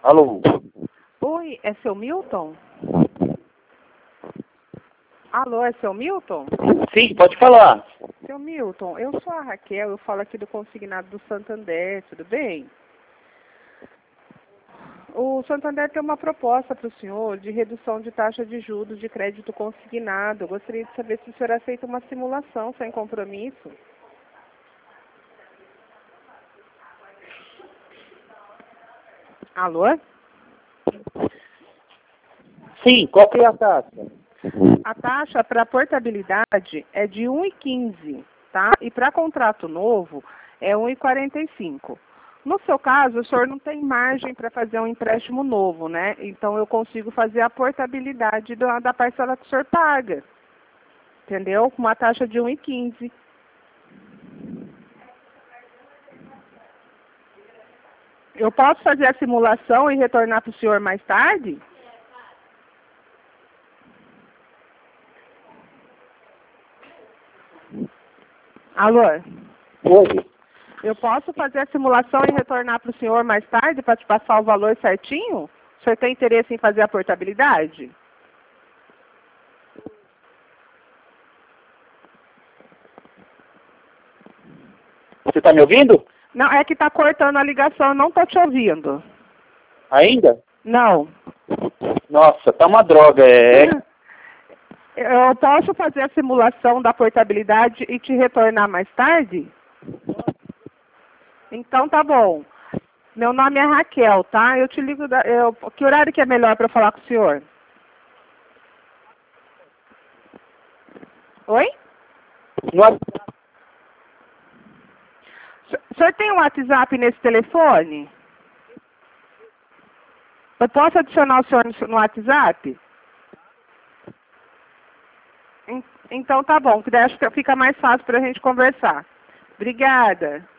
Alô? Oi, é seu Milton? Alô, é seu Milton? Sim, pode falar. Seu Milton, eu sou a Raquel, eu falo aqui do consignado do Santander, tudo bem? O Santander tem uma proposta para o senhor de redução de taxa de juros de crédito consignado. Eu gostaria de saber se o senhor aceita uma simulação sem compromisso. Alô? Sim, qual que é a taxa? A taxa para portabilidade é de 1,15, tá? E para contrato novo é 1,45. No seu caso, o senhor não tem margem para fazer um empréstimo novo, né? Então eu consigo fazer a portabilidade da parcela que o senhor paga. Entendeu? Com uma taxa de 1,15. Eu posso fazer a simulação e retornar para o senhor mais tarde? Alô? Oi. Eu posso fazer a simulação e retornar para o senhor mais tarde para te passar o valor certinho? O senhor tem interesse em fazer a portabilidade? Você está me ouvindo? Não, é que está cortando a ligação, eu não estou te ouvindo. Ainda? Não. Nossa, tá uma droga. Eu posso fazer a simulação da portabilidade e te retornar mais tarde? Então tá bom. Meu nome é Raquel, tá? Eu te ligo. Que horário que é melhor para falar com o senhor? Oi? O senhor tem um WhatsApp nesse telefone? Eu posso adicionar o senhor no WhatsApp? Então tá bom, que daí acho que fica mais fácil para a gente conversar. Obrigada.